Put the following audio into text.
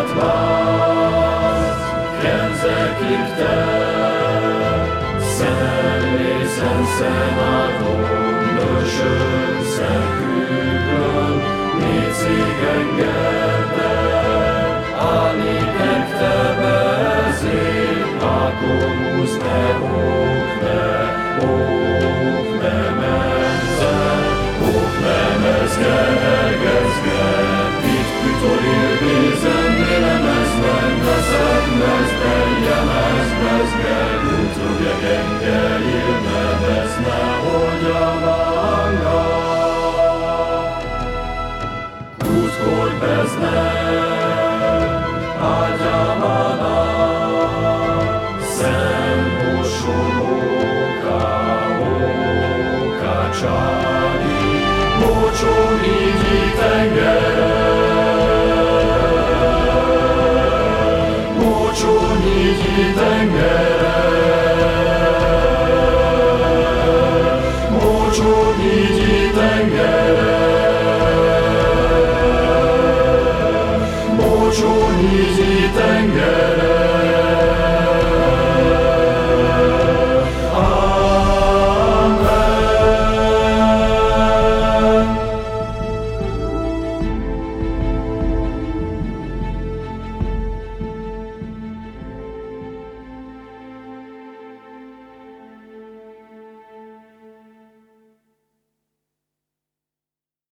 utat vált, Kenzekig te, Szentlélszent szenátor, Nörsön, Szentküllön, létszik engedte, Ánikek te bezél, Ákomusz ne okne menze, okne mezge, egezge, itt kütoril bézen, mélemezben, mezbe, jemezbe, útrugja gengeil, nevezne, hogy a manga. Útkor bezne, ágyamana, Csádi, Mocsonigyi tengere, Mocsonigyi tengere, Mocsonigyi tengere.